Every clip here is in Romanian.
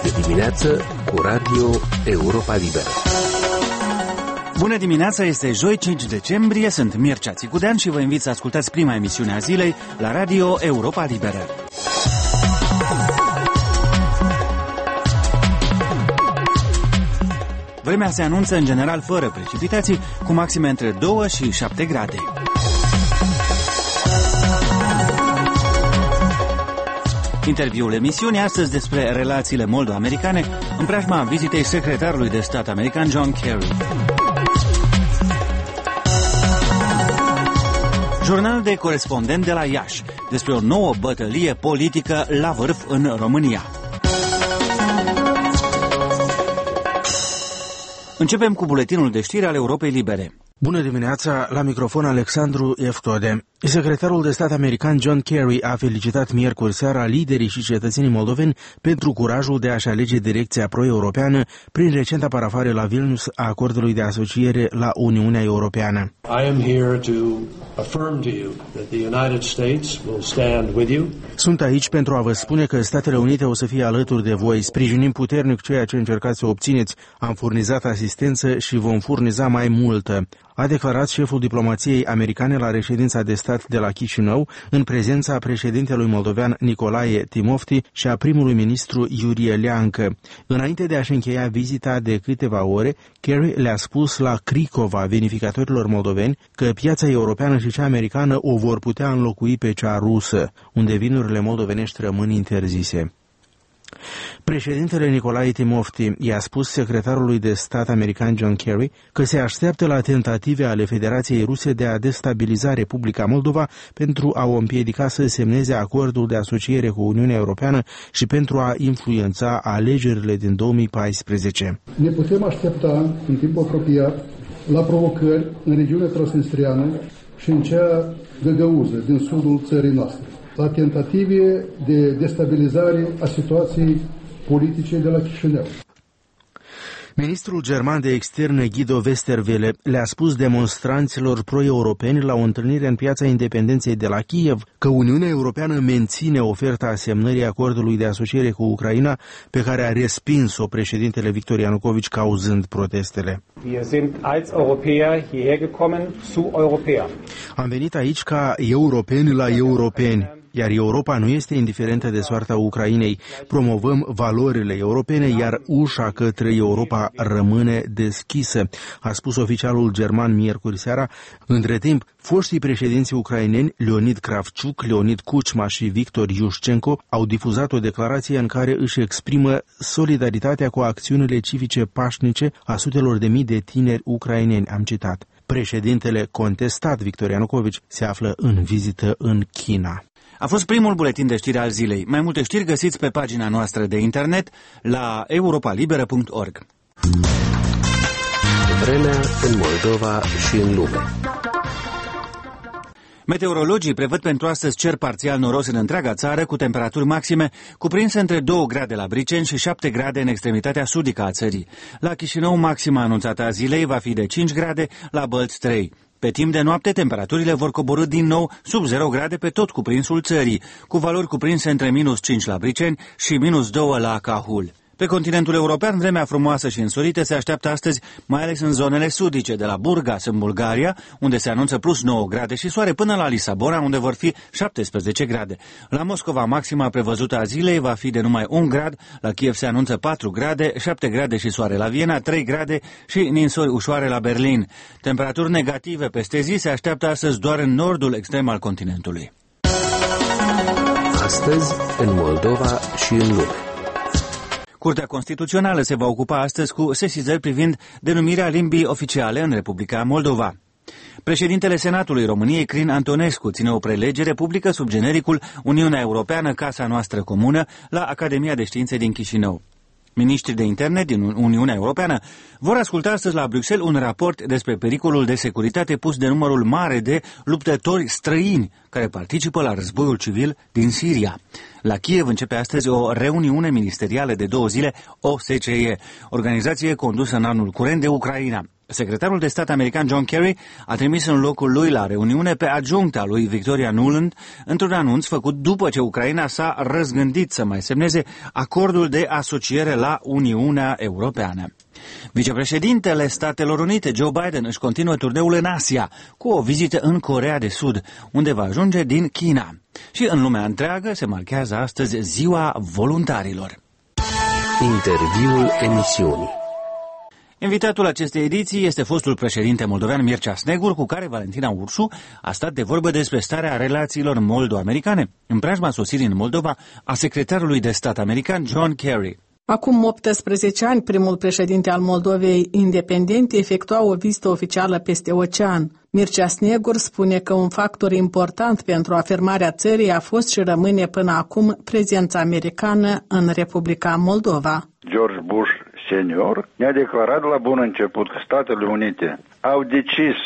de dimineață cu Radio Europa Liberă. Bună dimineața, este joi 5 decembrie, sunt Mircea Țicudean și vă invit să ascultați prima emisiune a zilei la Radio Europa Liberă. Vremea se anunță în general fără precipitații, cu maxime între 2 și 7 grade. Interviul emisiunii astăzi despre relațiile moldo-americane în preajma vizitei secretarului de stat american John Kerry. Jurnal de corespondent de la Iași despre o nouă bătălie politică la vârf în România. Începem cu buletinul de știri al Europei Libere. Bună dimineața, la microfon Alexandru Eftode. Secretarul de stat american John Kerry a felicitat miercuri seara liderii și cetățenii moldoveni pentru curajul de a-și alege direcția pro-europeană prin recenta parafare la Vilnius a acordului de asociere la Uniunea Europeană. I am here to affirm to you that the United States will stand with you. Sunt aici pentru a vă spune că Statele Unite o să fie alături de voi. Sprijinim puternic ceea ce încercați să obțineți. Am furnizat asistență și vom furniza mai multă, a declarat șeful diplomației americane la reședința de stat de la Chișinău, în prezența președintelui moldovean Nicolae Timofti și a primului ministru Iurie Leancă. Înainte de a-și încheia vizita de câteva ore, Kerry le-a spus la Cricova vinificatorilor moldoveni că piața europeană și cea americană o vor putea înlocui pe cea rusă, unde vinurile moldovenești rămân interzise. Președintele Nicolae Timofti i-a spus secretarului de stat american John Kerry că se așteaptă la tentative ale Federației Ruse de a destabiliza Republica Moldova pentru a o împiedica să semneze acordul de asociere cu Uniunea Europeană și pentru a influența alegerile din 2014. Ne putem aștepta în timp apropiat la provocări în regiunea transnistriană și în cea găgăuză din sudul țării noastre, la tentative de destabilizare a situației politice de la Chișinău. Ministrul german de externe Guido Westerwelle le-a spus demonstranților pro-europeni la o întâlnire în Piața Independenței de la Kiev că Uniunea Europeană menține oferta asemnării acordului de asociere cu Ucraina, pe care a respins-o președintele Victor Ianucovici cauzând protestele. Wir sind als Europäer hierher gekommen zu Europäern. Am venit aici ca europeni la europeni. Iar Europa nu este indiferentă de soarta Ucrainei. Promovăm valorile europene, iar ușa către Europa rămâne deschisă, a spus oficialul german miercuri seara. Între timp, foștii președinți ucraineni Leonid Kravciuk, Leonid Kuchma și Victor Yushchenko au difuzat o declarație în care își exprimă solidaritatea cu acțiunile civice pașnice a sutelor de mii de tineri ucraineni, am citat. Președintele contestat Victor Ianucovici se află în vizită în China. A fost primul buletin de știri al zilei. Mai multe știri găsiți pe pagina noastră de internet la europalibera.org. Vremea în Moldova și în lume. Meteorologii prevăd pentru astăzi cer parțial noros în întreaga țară, cu temperaturi maxime cuprinse între 2 grade la Briceni și 7 grade în extremitatea sudică a țării. La Chișinău, maxima anunțată a zilei va fi de 5 grade, la Bălți 3. Pe timp de noapte, temperaturile vor coborî din nou sub 0 grade pe tot cuprinsul țării, cu valori cuprinse între minus 5 la Briceni și minus 2 la Cahul. Pe continentul european, vremea frumoasă și însorită se așteaptă astăzi, mai ales în zonele sudice, de la Burgas în Bulgaria, unde se anunță plus 9 grade și soare, până la Lisabona, unde vor fi 17 grade. La Moscova, maxima prevăzută a zilei va fi de numai 1 grad, la Kiev se anunță 4 grade, 7 grade și soare la Viena, 3 grade și ninsori ușoare la Berlin. Temperaturi negative peste zi se așteaptă astăzi doar în nordul extrem al continentului. Astăzi, în Moldova și în lume. Curtea Constituțională se va ocupa astăzi cu sesizări privind denumirea limbii oficiale în Republica Moldova. Președintele Senatului României, Crin Antonescu, ține o prelegere publică sub genericul Uniunea Europeană, Casa Noastră Comună, la Academia de Științe din Chișinău. Miniștrii de interne din Uniunea Europeană vor asculta astăzi la Bruxelles un raport despre pericolul de securitate pus de numărul mare de luptători străini care participă la războiul civil din Siria. La Kiev începe astăzi o reuniune ministerială de 2 zile OSCE, organizație condusă în anul curent de Ucraina. Secretarul de stat american John Kerry a trimis în locul lui la reuniune pe adjuncta lui Victoria Nuland într-un anunț făcut după ce Ucraina s-a răzgândit să mai semneze acordul de asociere la Uniunea Europeană. Vicepreședintele Statelor Unite, Joe Biden, își continuă turneul în Asia, cu o vizită în Coreea de Sud, unde va ajunge din China. Și în lumea întreagă se marchează astăzi Ziua Voluntarilor. Interviul emisiunii. Invitatul acestei ediții este fostul președinte moldovean Mircea Snegur, cu care Valentina Ursu a stat de vorbă despre starea relațiilor moldo-americane, în preajma sosirii în Moldova a secretarului de stat american John Kerry. Acum 18 ani, primul președinte al Moldovei independente efectua o vizită oficială peste ocean. Mircea Snegur spune că un factor important pentru afirmarea țării a fost și rămâne până acum prezența americană în Republica Moldova. George Bush senior ne-a declarat la bun început că Statele Unite au decis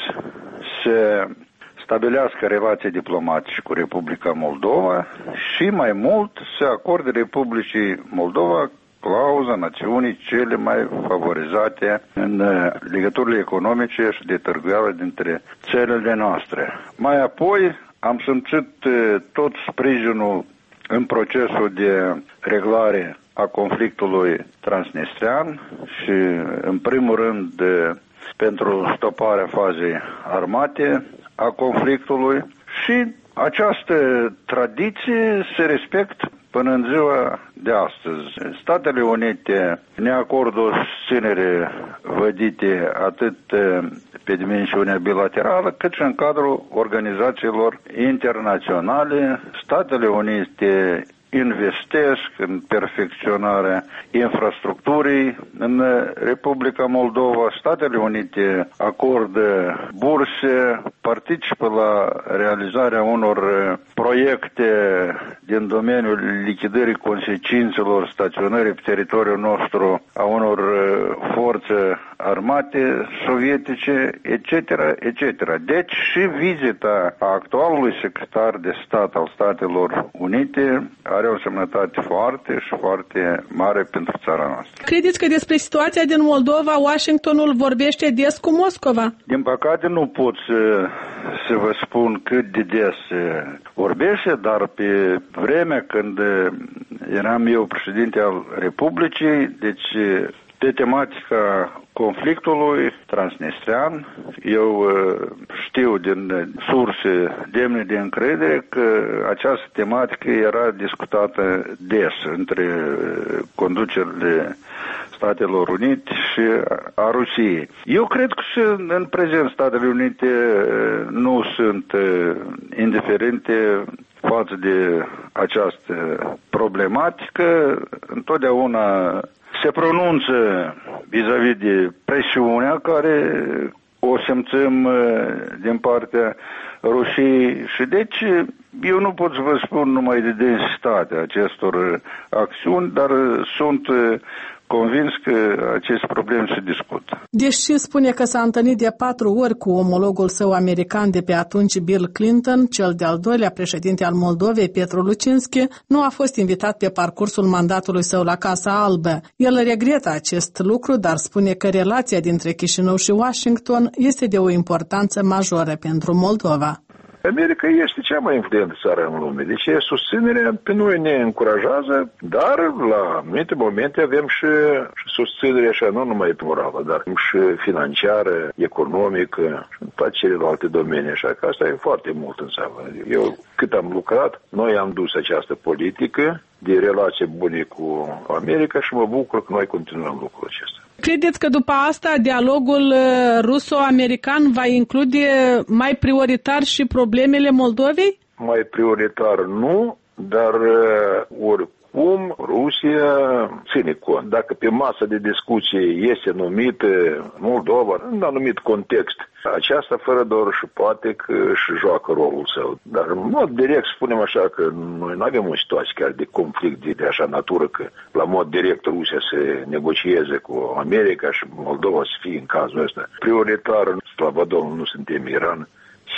să stabilească relații diplomatice cu Republica Moldova și mai mult să acorde Republicii Moldova clauza națiunii cele mai favorizate în legăturile economice și de târguială dintre țările noastre. Mai apoi am simțit tot sprijinul în procesul de reglare a conflictului transnistrian și, în primul rând, pentru stoparea fazei armate a conflictului, și această tradiție se respectă până în ziua de astăzi. Statele Unite ne acordă o susținere vădite atât pe dimensiunea bilaterală, cât și în cadrul organizațiilor internaționale. Statele Unite investesc în perfecționarea infrastructurii în Republica Moldova. Statele Unite acordă burse, participă la realizarea unor proiecte din domeniul lichidării consecințelor staționării pe teritoriul nostru a unor forțe armate sovietice, etc., etc. Deci și vizita actualului secretar de stat al Statelor Unite are o semnătate foarte și foarte mare pentru țara noastră. Credeți că despre situația din Moldova Washingtonul vorbește des cu Moscova? Din păcate nu pot să vă spun cât de des vorbește, dar pe vremea când eram eu președinte al Republicii, deci pe tematica conflictului transnistrian, eu știu din surse demne de încredere că această tematică era discutată des între conducerile Statelor Unite și a Rusiei. Eu cred că și în prezent Statele Unite nu sunt indiferente față de această problematică. Întotdeauna se pronunță vis-a-vis de presiunea care o simțim din partea Rusiei și deci eu nu pot să vă spun numai de densitatea acestor acțiuni, dar sunt convins că aceste probleme se discută. Deși spune că s-a întâlnit de 4 ori cu omologul său american de pe atunci, Bill Clinton, cel de-al doilea președinte al Moldovei, Petru Lucinski, nu a fost invitat pe parcursul mandatului său la Casa Albă. El regretă acest lucru, dar spune că relația dintre Chișinău și Washington este de o importanță majoră pentru Moldova. America este cea mai influentă țară în lume, deci susținerea pe noi ne încurajează, dar la anumite momente avem și susținerea așa, nu numai morală, dar și financiară, economică și în toate celelalte domenii, așa că asta e foarte mult înseamnă. Eu, cât am lucrat, noi am dus această politică de relații bune cu America și mă bucur că noi continuăm lucrul acesta. Credeți că după asta dialogul ruso-american va include mai prioritar și problemele Moldovei? Mai prioritar nu, dar oricum Rusia ține cont. Dacă pe masă de discuție este numită Moldova, în anumit context, aceasta fără doar și poate că și joacă rolul său. Dar în mod direct spunem așa că noi nu avem o situație chiar de conflict de așa natură că la mod direct Rusia se negocieze cu America și Moldova să fie în cazul ăsta. Prioritar, slavă Domnului, nu suntem Iran.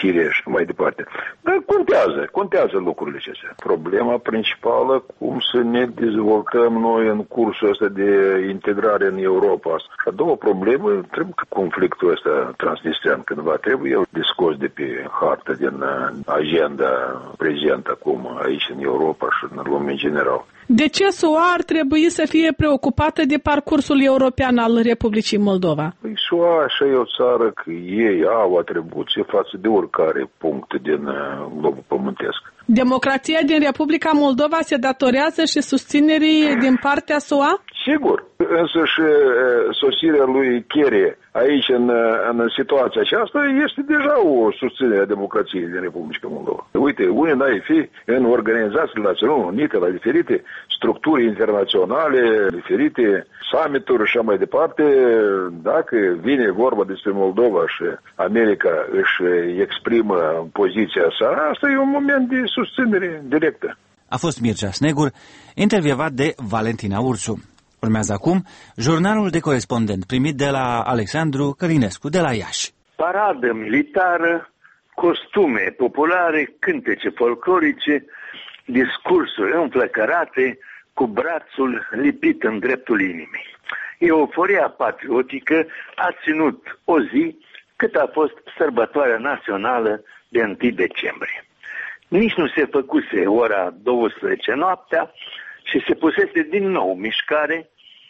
Siria și mai departe. Dar contează lucrurile acestea. Problema principală, cum să ne dezvoltăm noi în cursul ăsta de integrare în Europa. Și a doua problemă, trebuie că conflictul ăsta transnistrian cândva trebuie el discos de pe hartă din agenda prezentă acum aici în Europa și în lume în general. De ce SUA ar trebui să fie preocupată de parcursul european al Republicii Moldova? Păi SUA așa e o țară că ei au atribuție față de oricare punct din globul pământesc. Democrația din Republica Moldova se datorează și susținerii din partea SUA? Sigur, însă și sosirea lui Kerry aici în situația aceasta este deja o susținere a democrației din Republica Moldova. Uite, unii n-ai fi în organizațiile Națiunilor Unite, la diferite structuri internaționale, diferite summit-uri și așa mai departe, dacă vine vorba despre Moldova și America își exprimă poziția sa, asta e un moment de susținere directă. A fost Mircea Snegur, intervievat de Valentina Ursu. Urmează acum jurnalul de corespondent primit de la Alexandru Călinescu de la Iași. Paradă militară, costume populare, cântece folclorice, discursuri înflăcărate cu brațul lipit în dreptul inimii. Euforia patriotică a ținut o zi cât a fost sărbătoarea națională de 1 decembrie. Nici nu se făcuse ora 12 noaptea și se pusese din nou mișcare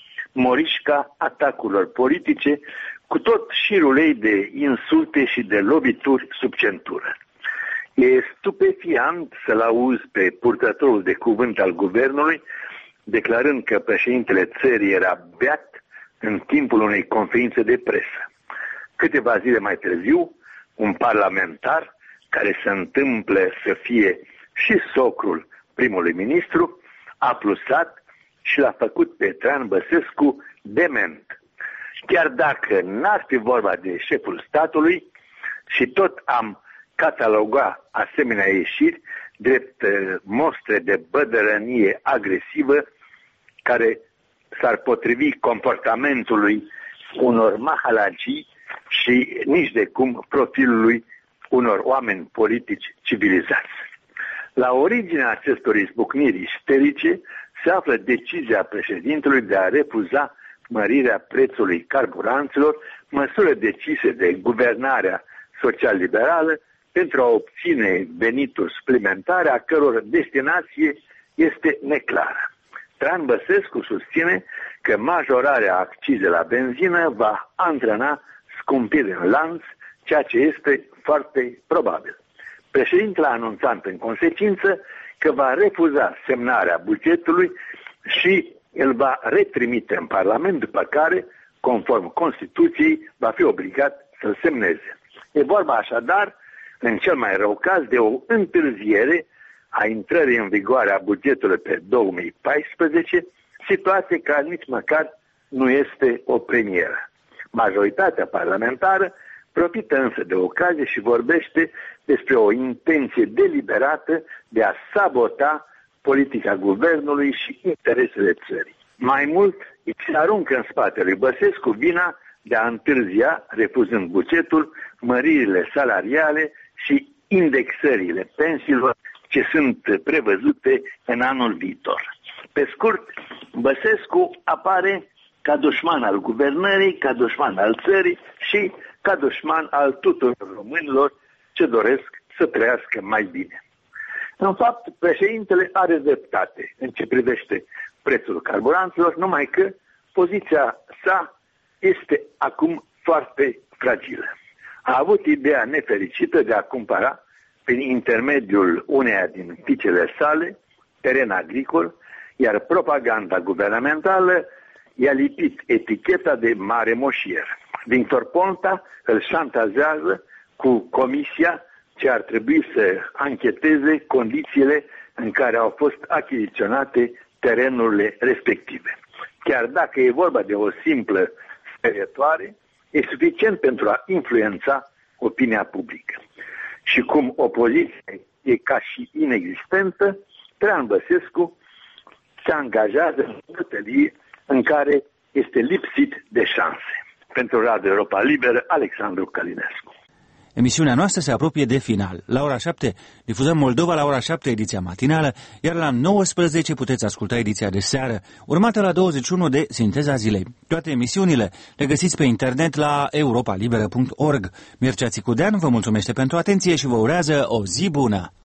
morișca atacurilor politice cu tot șirul ei de insulte și de lovituri sub centură. E stupefiant să-l auzi pe purtătorul de cuvânt al guvernului declarând că președintele țării era beat în timpul unei conferințe de presă. Câteva zile mai târziu, un parlamentar care se întâmplă să fie și socrul primului ministru a plusat și l-a făcut pe Traian Băsescu dement. Chiar dacă n-ar fi vorba de șeful statului și tot am cataloga asemenea ieșiri drept mostre de bădărănie agresivă care s-ar potrivi comportamentului unor mahalagii și nici de cum profilului unor oameni politici civilizați. La originea acestor izbucniri isterice se află decizia președintelui de a refuza mărirea prețului carburanților, măsură decise de guvernarea social-liberală pentru a obține venituri suplimentare a căror destinație este neclară. Traian Băsescu susține că majorarea accizei la benzină va antrena scumpiri în lanț, ceea ce este foarte probabil. Președintele a anunțat în consecință că va refuza semnarea bugetului și îl va retrimite în Parlament, după care, conform Constituției, va fi obligat să-l semneze. E vorba așadar, în cel mai rău caz, de o întârziere a intrării în vigoare a bugetului pe 2014, situație care nici măcar nu este o premieră. Majoritatea parlamentară profită însă de ocazie și vorbește despre o intenție deliberată de a sabota politica guvernului și interesele țării. Mai mult, se aruncă în spatele lui Băsescu vina de a întârzia, refuzând bugetul, măririle salariale și indexările pensiilor ce sunt prevăzute în anul viitor. Pe scurt, Băsescu apare ca dușman al guvernării, ca dușman al țării și ca dușman al tuturor românilor ce doresc să trăiască mai bine. În fapt, președintele are dreptate în ce privește prețul carburanților, numai că poziția sa este acum foarte fragilă. A avut ideea nefericită de a cumpăra, prin intermediul uneia din fiicele sale, teren agricol, iar propaganda guvernamentală i-a lipit eticheta de mare moșier. Victor Ponta îl șantajează cu comisia ce ar trebui să ancheteze condițiile în care au fost achiziționate terenurile respective. Chiar dacă e vorba de o simplă sperietoare, e suficient pentru a influența opinia publică. Și cum opoziția e ca și inexistentă, Traian Băsescu se angajează în o bătălie în care este lipsit de șanse. Pentru Radio Europa Liberă, Alexandru Călinescu. Emisiunea noastră se apropie de final. La ora 7 difuzăm Moldova, la ora 7 ediția matinală, iar la 19 puteți asculta ediția de seară, urmată la 21 de Sinteza Zilei. Toate emisiunile le găsiți pe internet la europalibera.org. Mircea Țicudean vă mulțumește pentru atenție și vă urează o zi bună!